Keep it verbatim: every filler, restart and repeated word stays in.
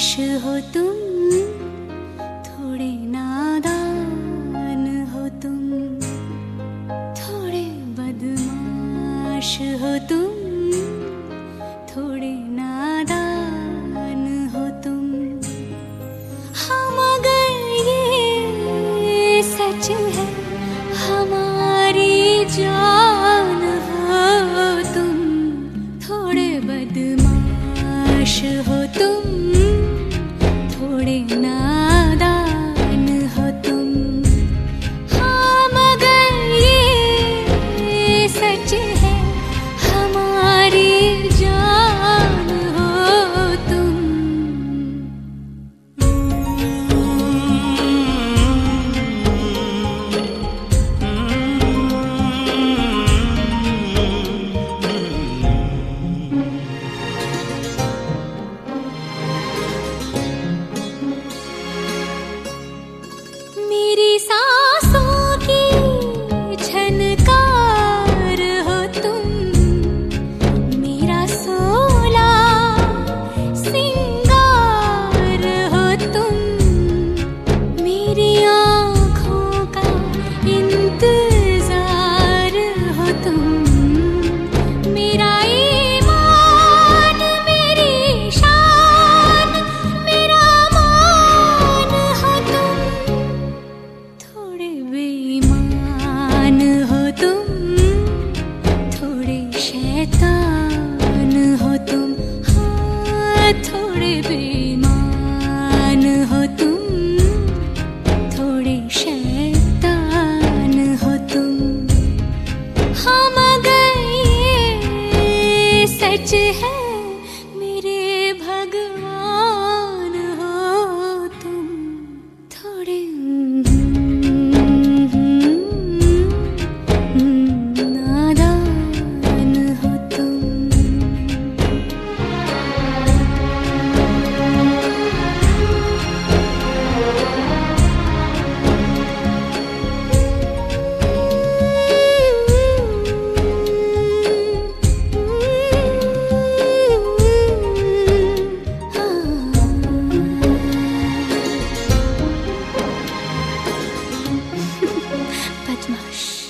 हो तुम, थोड़े नादान हो तुम, थोड़े बदमाश हो तुम, थोड़े नादान हो तुम। हम अगर ये सच है हमारी जान हो तुम, थोड़े बदमाश हो तुम, थोड़े नादान हो तुम। हाँ मगर ये सच है हमारी जान हो तुम। मेरी सांसों की झनकार हो तुम, मेरा सोला सिंगार हो तुम, मेरी आँखों का इंतजार हो तुम, मेरा ईमान मेरी शान मेरा मान हो तुम। थोड़े बेईमान हो तुम, थोड़े शैतान हो तुम। हाँ थोड़े बेईमान हो तुम, थोड़े शैतान हो तुम। हाँ मगर ये सच है मेरे भगवान हो तुम, थोड़े नादान हो तुम। बदमाश।